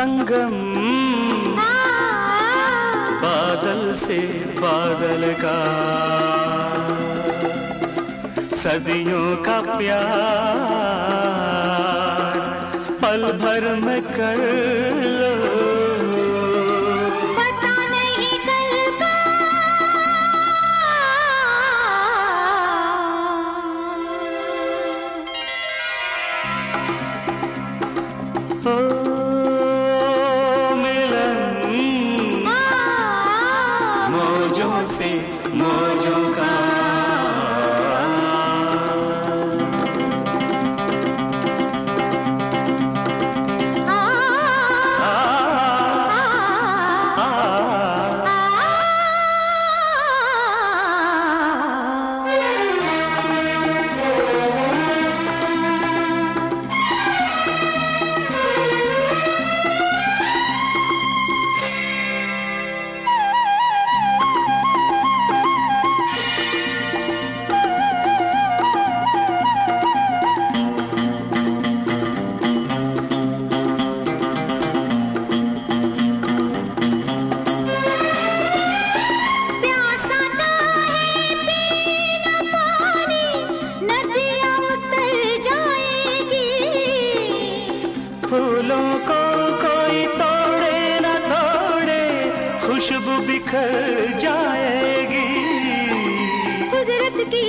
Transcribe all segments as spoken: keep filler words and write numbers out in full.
संगम बादल से बादल का, सदियों का प्यार पल भर में कर लो। पता नहीं कल का ओ मिलन मौजों से मौजों का, फूलों को कोई तोड़े न तोड़े, खुशबू बिखर जाएगी। कुदरत की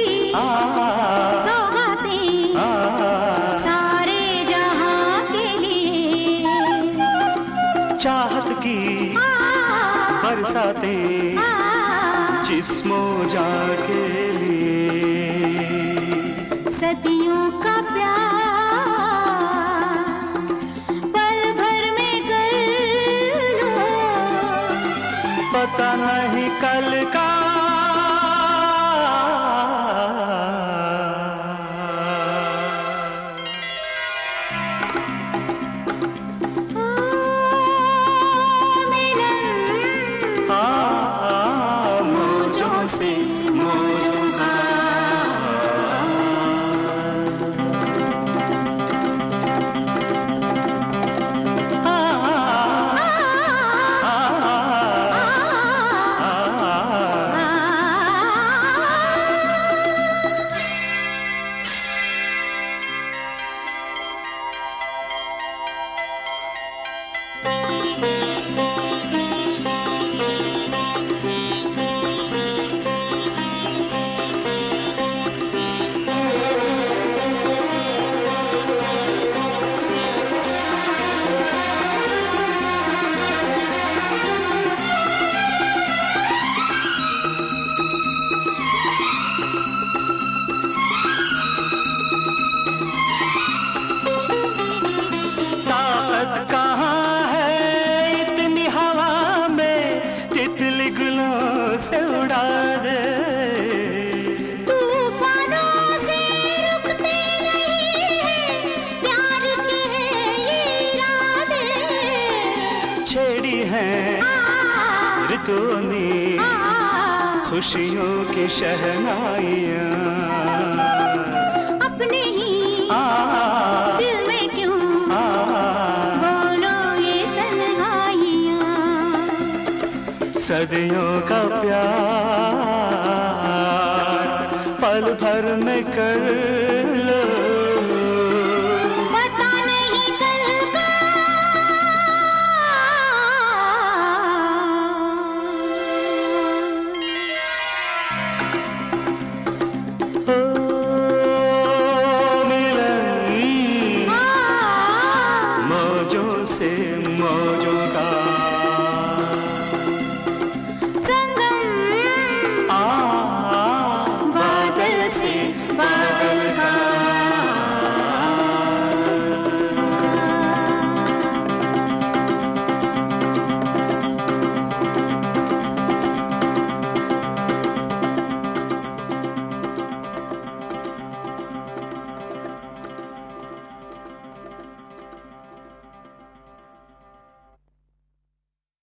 सौगातें सारे जहां के लिए, चाहत की बरसातें जिस्मों जान के लिए, सदियों का प्यार पता नहीं कल का। ओ मिलन मौजों से मौजों का, से उड़ा दे। तूफानों से रुकते नहीं हैं, प्यार के हैं ये इरादे। छेड़ी है ऋतुओं ने खुशियों की शहनाइयाँ, अपने ही दिल में क्यों बोलो ये तन्हाइयाँ। सदियों का प्यार पल भर में कर लो।